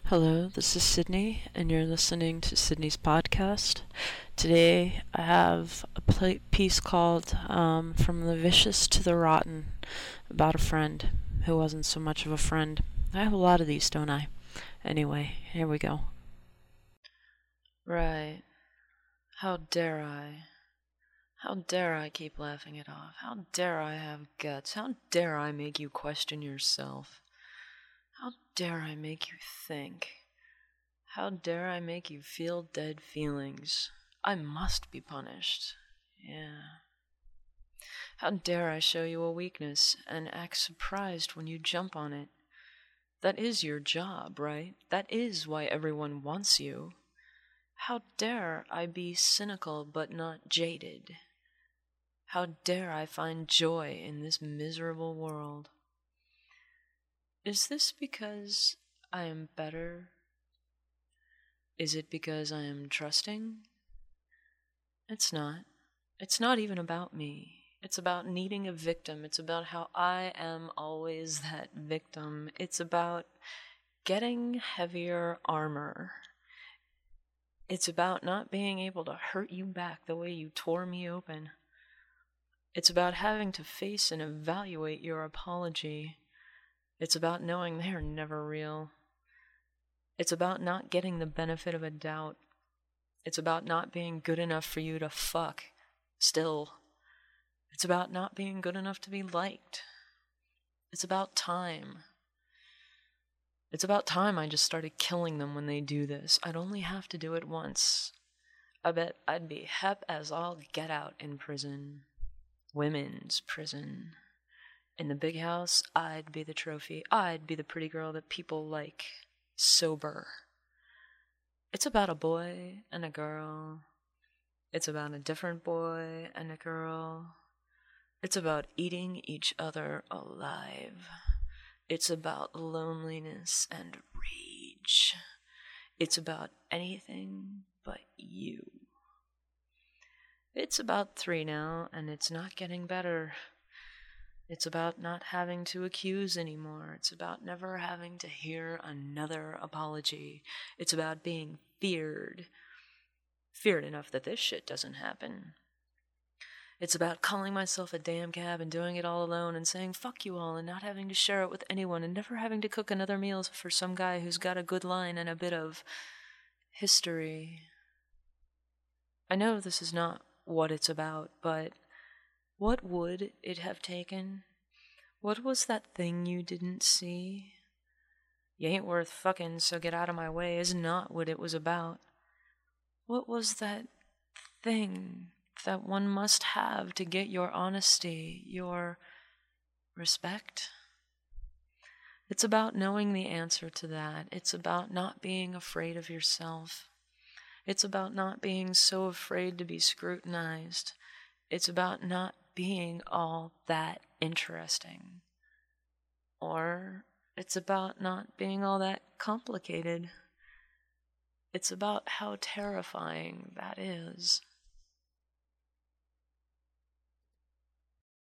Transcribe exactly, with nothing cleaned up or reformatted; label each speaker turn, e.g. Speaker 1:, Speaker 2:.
Speaker 1: Hello, this is Sydney, and you're listening to Sydney's podcast. Today, I have a pl- piece called um, From the Vicious to the Rotten, about a friend who wasn't so much of a friend. I have a lot of these, don't I? Anyway, here we go. Right. How dare I? How dare I keep laughing it off? How dare I have guts? How dare I make you question yourself? How dare I make you think? How dare I make you feel dead feelings? I must be punished. Yeah. How dare I show you a weakness and act surprised when you jump on it? That is your job, right? That is why everyone wants you. How dare I be cynical but not jaded? How dare I find joy in this miserable world? Is this because I am better? Is it because I am trusting? It's not. It's not even about me. It's about needing a victim. It's about how I am always that victim. It's about getting heavier armor. It's about not being able to hurt you back the way you tore me open. It's about having to face and evaluate your apology. It's about knowing they're never real. It's about not getting the benefit of a doubt. It's about not being good enough for you to fuck. Still. It's about not being good enough to be liked. It's about time. It's about time I just started killing them when they do this. I'd only have to do it once. I bet I'd be hep as all get out in prison. Women's prison. In the big house, I'd be the trophy. I'd be the pretty girl that people like. Sober. It's about a boy and a girl. It's about a different boy and a girl. It's about eating each other alive. It's about loneliness and rage. It's about anything but you. It's about three now, and it's not getting better. It's about not having to accuse anymore. It's about never having to hear another apology. It's about being feared. Feared enough that this shit doesn't happen. It's about calling myself a damn cab and doing it all alone and saying fuck you all and not having to share it with anyone and never having to cook another meal for some guy who's got a good line and a bit of history. I know this is not what it's about, but what would it have taken? What was that thing you didn't see? You ain't worth fucking, so get out of my way is not what it was about. What was that thing that one must have to get your honesty, your respect? It's about knowing the answer to that. It's about not being afraid of yourself. It's about not being so afraid to be scrutinized. It's about not being all that interesting. Or it's about not being all that complicated. It's about how terrifying that is.